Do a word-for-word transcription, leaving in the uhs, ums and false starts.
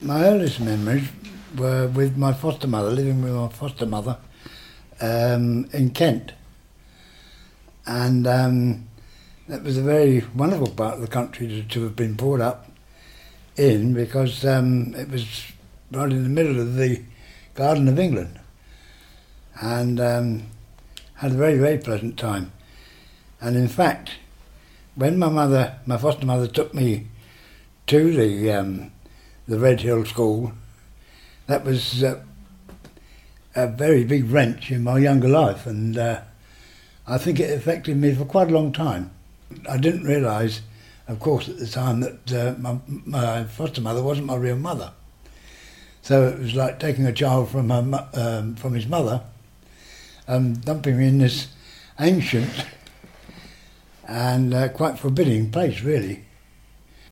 My earliest memories were with my foster mother, living with my foster mother um, in Kent. And um, that was a very wonderful part of the country to, to have been brought up in, because um, it was right in the middle of the Garden of England, and um, had a very, very pleasant time. And in fact, when my mother, my foster mother, took me to the um, the Red Hill School, that was uh, a very big wrench in my younger life, and uh, I think it affected me for quite a long time. I didn't realise, of course, at the time that uh, my, my foster mother wasn't my real mother. So it was like taking a child from her, um, from his mother, and um, dumping him in this ancient and uh, quite forbidding place, really.